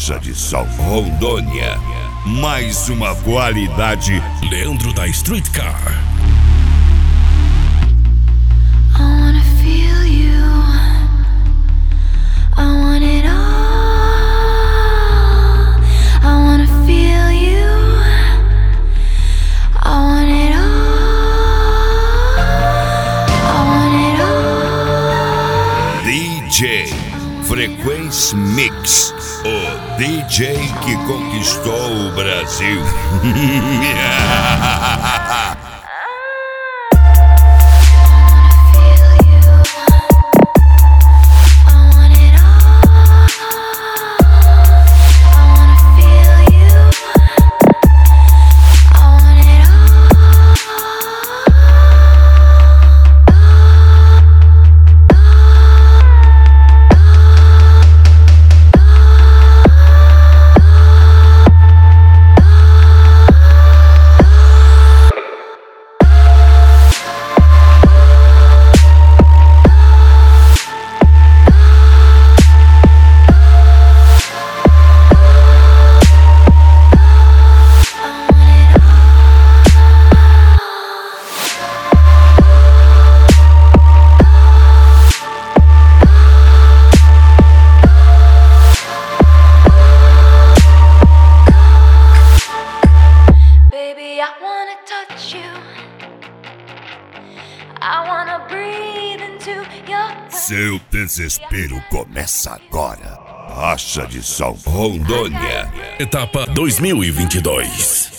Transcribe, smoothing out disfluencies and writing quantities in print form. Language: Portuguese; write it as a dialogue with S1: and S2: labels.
S1: Caixa de som. Rondônia, mais uma qualidade.
S2: Leandro da Street Car.
S3: I wanna feel you, I want it all. I wanna feel you, I want it all. I want it all.
S1: DJ Frequency Mix, o DJ que conquistou o Brasil. Seu desespero começa agora. Caixa de som. Rondônia,
S2: Etapa 2022.